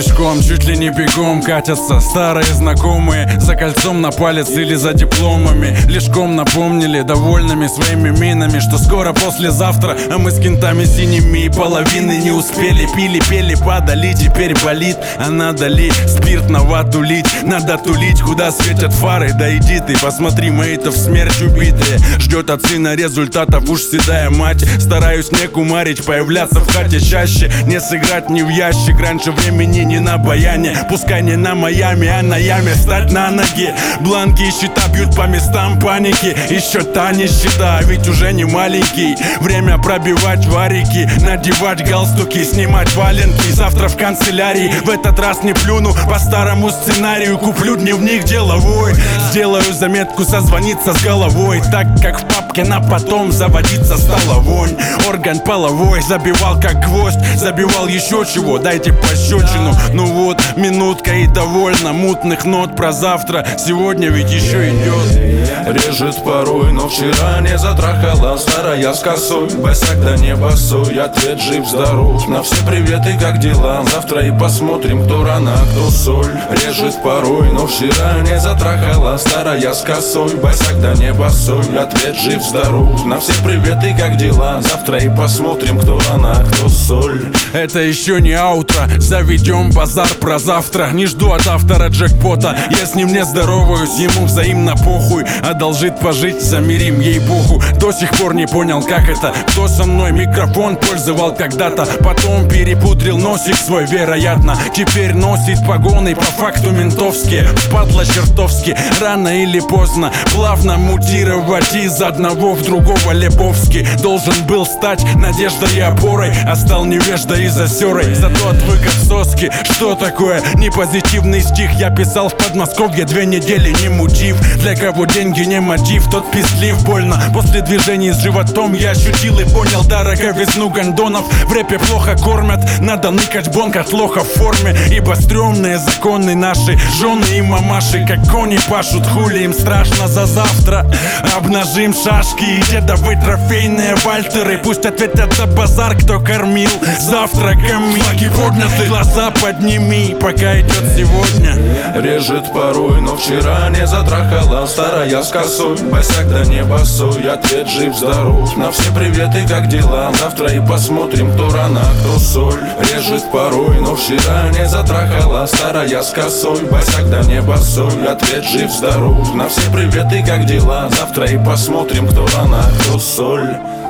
пешком, чуть ли не бегом катятся старые знакомые за кольцом на палец или за дипломами. Лишком напомнили довольными своими минами, что скоро послезавтра, а мы с кентами синими и половины не успели. Пили, пели, падали, теперь болит. А надо ли спирт на вату лить? Надо тулить, куда светят фары. Да иди ты, посмотри, мои-то в смерть убитые. Ждет от сына результатов уж седая мать. Стараюсь не кумарить, появляться в хате чаще. Не сыграть ни в ящик, раньше времени не на баяне. Пускай не на Майами, а на яме встать на ноги. Бланки и счета бьют по местам паники. Еще та нищета, а ведь уже не маленький. Время пробивать варики, надевать галстуки, снимать валенки. Завтра в канцелярии, в этот раз не плюну по старому сценарию. Куплю дневник деловой, сделаю заметку созвониться с головой. Так как в папке на потом заводиться стала вонь. Орган половой забивал как гвоздь, забивал еще чего, дайте пощечину. Ну вот, минутка и довольно мутных нот про завтра. Сегодня ведь еще идет. Режет порой, но вчера не затрахала старая с косой. Босяк да не босой, ответ жив-здоров. На все приветы, как дела? Завтра и посмотрим, кто рано, кто соль. Режет порой, но вчера не затрахала старая с косой. Босяк да не босой, ответ жив-здоров. На все приветы, как дела? Завтра и посмотрим, кто рано, кто соль. Это еще не аутро, заведем базар про завтра. Не жду от автора джекпота, я с ним не здороваюсь, ему взаимно похуй. Одолжит пожить, замерим, ей-богу. До сих пор не понял, как это. Кто со мной микрофон пользовал когда-то, потом перепудрил носик свой, вероятно. Теперь носит погоны по факту ментовские. Падла чертовски, рано или поздно плавно мутировать из одного в другого. Лебовски должен был стать надеждой и опорой, а стал невеждой и засерой. Зато отвык от соски. Что такое непозитивный стих? Я писал в Подмосковье 2 недели, не мотив. Для кого деньги не мотив, тот пиздлив больно. После движений с животом я ощутил и понял дороговизну гондонов. В рэпе плохо кормят, надо ныкать бонг от лоха в форме. Ибо стрёмные законы наши, жены и мамаши, как кони пашут, хули им страшно за завтра. Обнажим шашки и дедовы трофейные вальтеры. Пусть ответят за базар, кто кормил завтраками. Флаги подняты, глаза подними, пока идет сегодня. Режет порой, но вчера не затрахала старая с косой. Босяк да не босой, ответ жив-здоров. На все приветы, как дела? Завтра и посмотрим, кто рано, кто соль. Режет порой, но вчера не затрахала старая с косой. Босяк да не босой, ответ жив-здоров. На все приветы, как дела? Завтра и посмотрим, кто рано, кто соль.